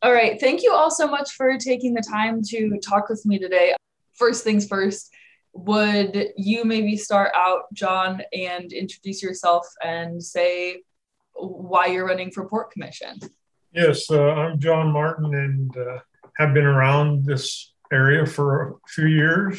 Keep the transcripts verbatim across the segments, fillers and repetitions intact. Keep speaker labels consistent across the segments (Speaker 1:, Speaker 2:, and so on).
Speaker 1: All right. Thank you all so much for taking the time to talk with me today. First things first, would you maybe start out, John, and introduce yourself and say why you're running for Port Commission?
Speaker 2: Yes, uh, I'm John Martin and uh, have been around this area for a few years,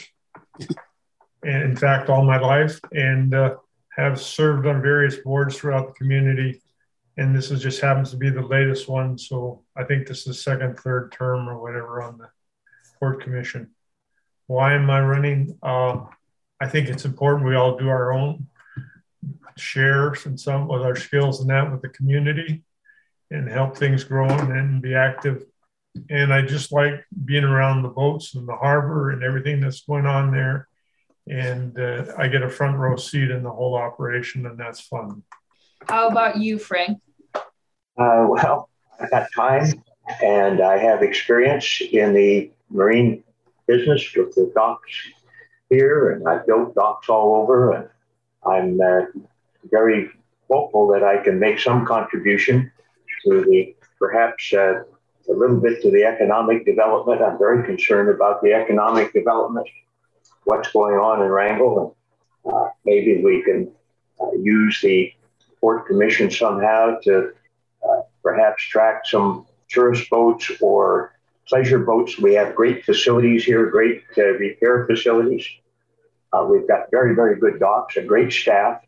Speaker 2: and in fact, all my life, and uh, have served on various boards throughout the community. And this is just happens to be the latest one. So I think this is second, third term or whatever on the Port Commission. Why am I running? Uh, I think it's important we all do our own shares and some with our skills and that with the community and help things grow and be active. And I just like being around the boats and the harbor and everything that's going on there. And uh, I get a front row seat in the whole operation, and that's fun.
Speaker 1: How about you, Frank?
Speaker 3: Uh, well, I've got time and I have experience in the marine business with the docks here, and I've built docks all over, and I'm uh, very hopeful that I can make some contribution to the, perhaps uh, a little bit to the economic development. I'm very concerned about the economic development, what's going on in Wrangell, and uh, maybe we can uh, use the Port Commission somehow to uh, perhaps track some tourist boats or pleasure boats. We have great facilities here, great uh, repair facilities. Uh, we've got very, very good docks, a great staff.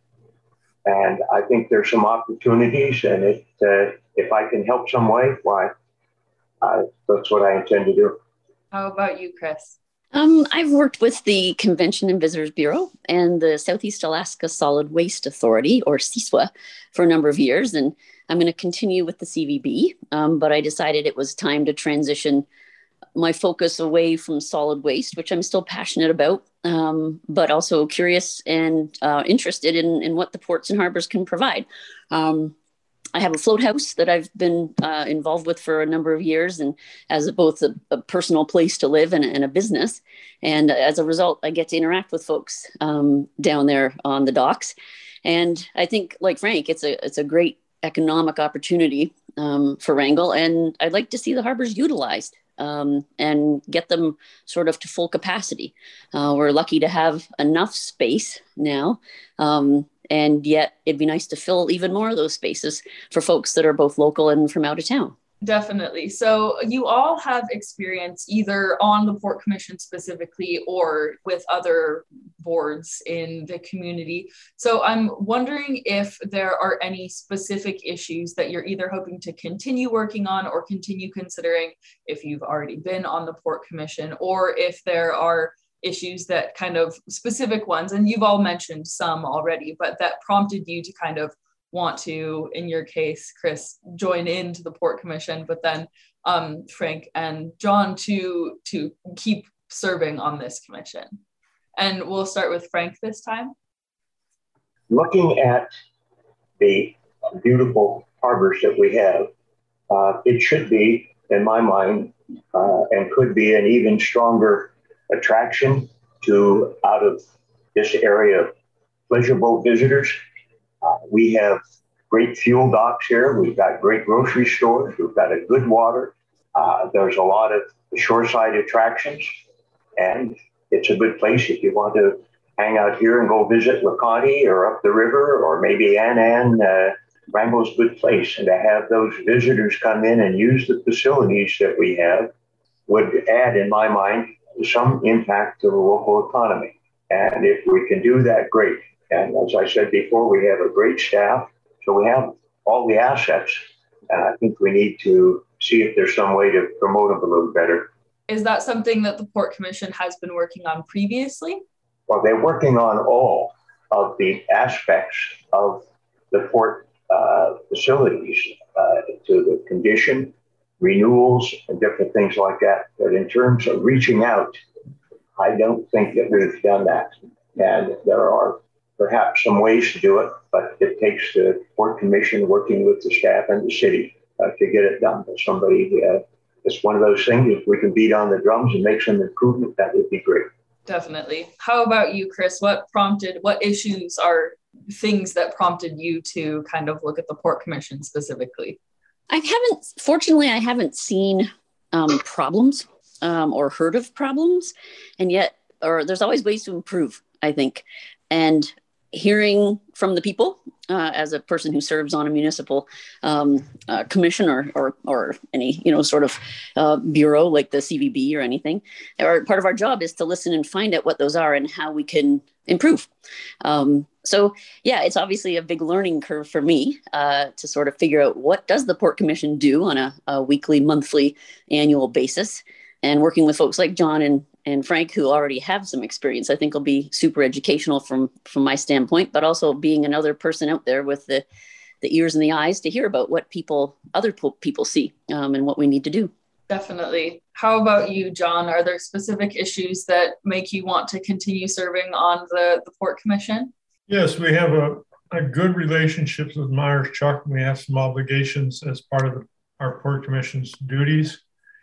Speaker 3: And I think there's some opportunities, and it, uh, if I can help some way, why, uh, that's what I intend to do.
Speaker 1: How about you, Chris?
Speaker 4: Um, I've worked with the Convention and Visitors Bureau and the Southeast Alaska Solid Waste Authority, or C I S W A, for a number of years, and I'm going to continue with the C V B, um, but I decided it was time to transition my focus away from solid waste, which I'm still passionate about, um, but also curious and uh, interested in, in what the ports and harbors can provide. Um, I have a float house that I've been uh, involved with for a number of years, and as a, both a, a personal place to live and, and a business. And as a result, I get to interact with folks um, down there on the docks. And I think, like Frank, it's a it's a great economic opportunity um, for Wrangell, and I'd like to see the harbors utilized um, and get them sort of to full capacity. Uh, we're lucky to have enough space now. Um, And yet it'd be nice to fill even more of those spaces for folks that are both local and from out of town.
Speaker 1: Definitely. So you all have experience either on the Port Commission specifically or with other boards in the community. So I'm wondering if there are any specific issues that you're either hoping to continue working on or continue considering if you've already been on the Port Commission, or if there are issues that kind of specific ones, and you've all mentioned some already, but that prompted you to kind of want to, in your case, Chris, join into the Port Commission, but then um, Frank and John to, to keep serving on this commission. And we'll start with Frank this time.
Speaker 3: Looking at the beautiful harbors that we have, uh, it should be, in my mind, uh, and could be an even stronger attraction to out of this area pleasure boat visitors. Uh, we have great fuel docks here. We've got great grocery stores. We've got a good water. Uh, there's a lot of shoreside attractions, and it's a good place if you want to hang out here and go visit LaConte or up the river, or maybe Annan. Uh, Wrangell's a good place, and to have those visitors come in and use the facilities that we have would add, in my mind, some impact to the local economy. And if we can do that, great. And as I said before, we have a great staff. So we have all the assets. And I think we need to see if there's some way to promote them a little better.
Speaker 1: Is that something that the Port Commission has been working on previously?
Speaker 3: Well, they're working on all of the aspects of the port uh, facilities, uh, to the condition, renewals, and different things like that. But in terms of reaching out, I don't think that we've done that. And there are perhaps some ways to do it, but it takes the Port Commission working with the staff and the city uh, to get it done. But somebody, uh, it's one of those things, if we can beat on the drums and make some improvement, that would be great.
Speaker 1: Definitely. How about you, Chris? What prompted, what issues are things that prompted you to kind of look at the Port Commission specifically?
Speaker 4: I haven't, fortunately, I haven't seen um, problems um, or heard of problems. And yet, or there's always ways to improve, I think. And hearing from the people uh, as a person who serves on a municipal um, uh, commission or, or or any you know sort of uh, bureau like the C V B or anything, or part of our job is to listen and find out what those are and how we can improve. Um, so yeah, it's obviously a big learning curve for me uh, to sort of figure out what does the Port Commission do on a, a weekly, monthly, annual basis, and working with folks like John and and Frank, who already have some experience, I think will be super educational from, from my standpoint, but also being another person out there with the, the ears and the eyes to hear about what people, other people see um, and what we need to do.
Speaker 1: Definitely. How about you, John? Are there specific issues that make you want to continue serving on the, the Port Commission?
Speaker 2: Yes, we have a, a good relationships with Myers Chuck. We have some obligations as part of the, our Port Commission's duties.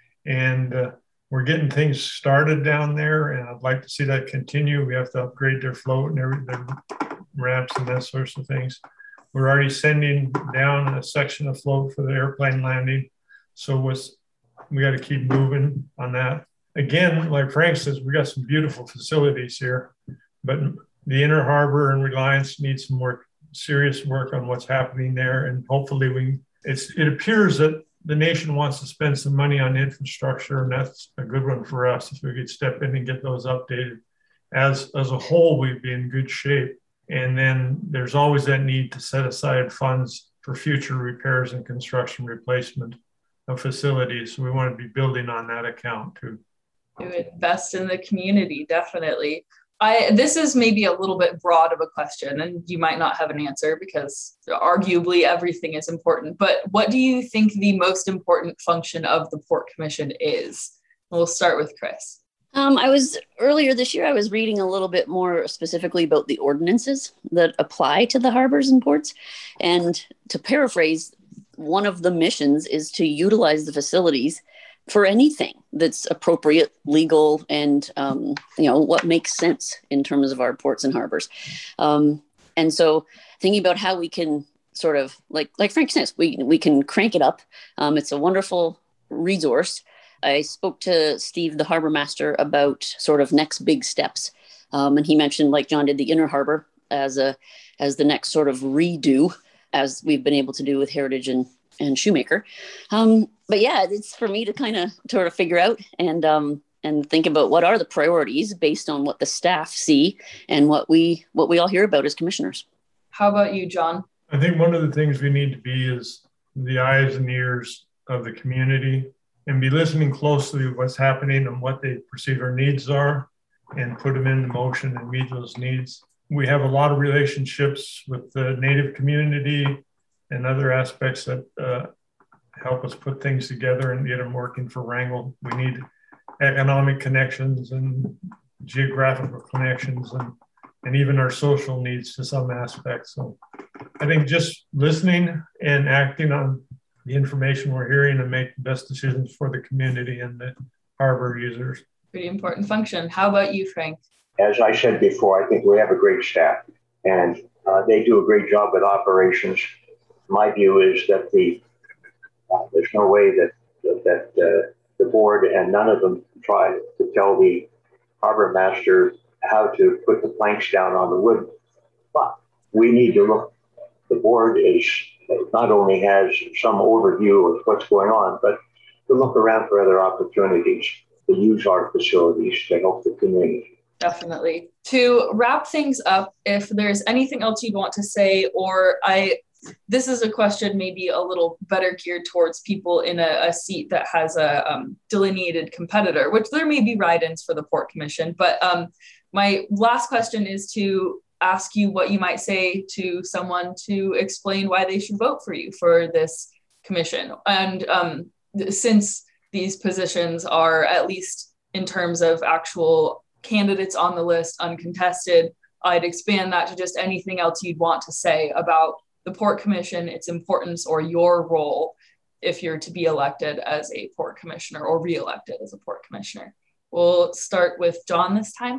Speaker 2: And uh, we're getting things started down there, and I'd like to see that continue. We have to upgrade their float and every, their ramps and that sorts of things. We're already sending down a section of float for the airplane landing. So what's, we got to keep moving on that. Again, like Frank says, we got some beautiful facilities here, but the Inner Harbor and Reliance need some more serious work on what's happening there. And hopefully we, it's, it appears that the nation wants to spend some money on infrastructure, and that's a good one for us. If we could step in and get those updated, as as a whole, we'd be in good shape. And then there's always that need to set aside funds for future repairs and construction replacement of facilities. So we want to be building on that account too.
Speaker 1: To invest in the community, definitely. I, this is maybe a little bit broad of a question, and you might not have an answer because arguably everything is important, but what do you think the most important function of the Port Commission is? We'll start with Chris.
Speaker 4: Um, I was earlier this year, I was reading a little bit more specifically about the ordinances that apply to the harbors and ports. And to paraphrase, one of the missions is to utilize the facilities for anything that's appropriate, legal, and um, you know what makes sense in terms of our ports and harbors. Um, and so, thinking about how we can sort of like like Frank says, we we can crank it up. Um, it's a wonderful resource. I spoke to Steve, the harbor master, about sort of next big steps, um, and he mentioned, like John did, the Inner Harbor as a as the next sort of redo, as we've been able to do with Heritage and and Shoemaker. Um, but yeah, it's for me to kind of sort of figure out and um, and think about what are the priorities based on what the staff see and what we what we all hear about as commissioners.
Speaker 1: How about you, John?
Speaker 2: I think one of the things we need to be is the eyes and ears of the community and be listening closely to what's happening and what they perceive our needs are and put them into motion and meet those needs. We have a lot of relationships with the Native community and other aspects that uh, help us put things together and get them working for Wrangell. We need economic connections and geographical connections and, and even our social needs to some aspects. So I think just listening and acting on the information we're hearing and make the best decisions for the community and the harbor users.
Speaker 1: Pretty important function. How about you, Frank?
Speaker 3: As I said before, I think we have a great staff and uh, they do a great job with operations. My view is that the uh, there's no way that that uh, the board and none of them try to tell the harbor master how to put the planks down on the wood. But we need to look. The board is not only has some overview of what's going on, but to look around for other opportunities to use our facilities to help the community.
Speaker 1: Definitely. To wrap things up, if there's anything else you'd want to say, or I. This is a question maybe a little better geared towards people in a, a seat that has a um, delineated competitor, which there may be write-ins for the Port Commission. But um, my last question is to ask you what you might say to someone to explain why they should vote for you for this commission. And um, th- since these positions are, at least in terms of actual candidates on the list, uncontested, I'd expand that to just anything else you'd want to say about the Port Commission, its importance, or your role if you're to be elected as a Port Commissioner or re-elected as a Port Commissioner. We'll start with John this time.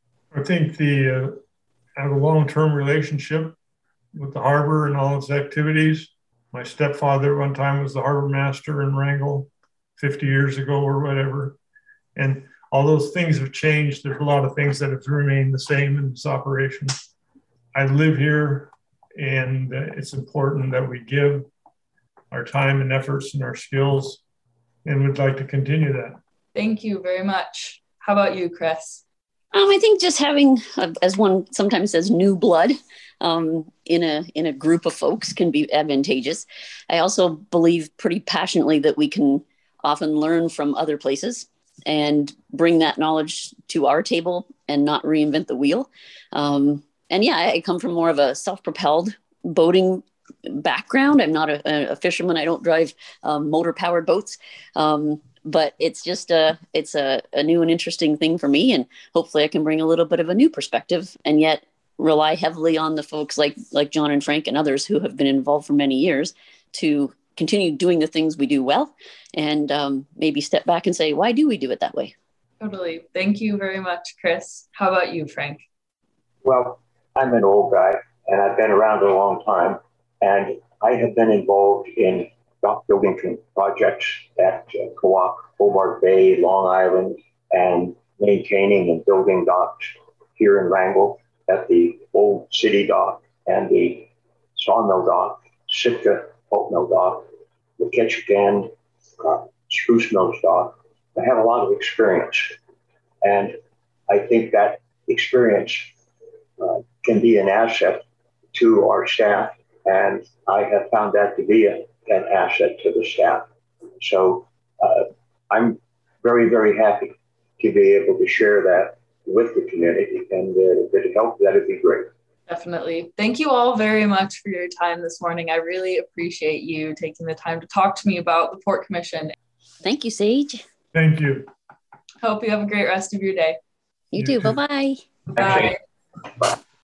Speaker 2: I think the uh, have a long-term relationship with the harbor and all its activities. My stepfather one time was the harbor master in Wrangell fifty years ago or whatever. And all those things have changed. There's a lot of things that have remained the same in this operation. I live here, and it's important that we give our time and efforts and our skills, and would like to continue that.
Speaker 1: Thank you very much. How about you, Chris?
Speaker 4: Um, I think just having, uh, as one sometimes says, new blood um, in a in a group of folks can be advantageous. I also believe pretty passionately that we can often learn from other places and bring that knowledge to our table and not reinvent the wheel. Um, and yeah, I come from more of a self-propelled boating background. I'm not a, a fisherman. I don't drive um, motor-powered boats. Um, but it's just a, it's a, a new and interesting thing for me. And hopefully I can bring a little bit of a new perspective and yet rely heavily on the folks like, like John and Frank and others who have been involved for many years to continue doing the things we do well, and um, maybe step back and say, why do we do it that way?
Speaker 1: Totally. Thank you very much, Chris. How about you, Frank? Well,
Speaker 3: I'm an old guy, and I've been around a long time, and I have been involved in dock building projects at uh, Co-op, Hobart Bay, Long Island, and maintaining and building docks here in Wrangell at the Old City Dock and the Sawmill Dock, Sitka Pulp Mill Dock, the Ketchikan uh, Spruce Mills Dock. I have a lot of experience, and I think that experience uh, can be an asset to our staff, and I have found that to be a, an asset to the staff. So uh, I'm very, very happy to be able to share that with the community, and uh, if it helps, that would be great.
Speaker 1: Definitely. Thank you all very much for your time this morning. I really appreciate you taking the time to talk to me about the Port Commission.
Speaker 4: Thank you, Sage.
Speaker 2: Thank you.
Speaker 1: Hope you have a great rest of your day.
Speaker 4: You, you too. too. Bye-bye.
Speaker 1: Bye.
Speaker 3: Bye.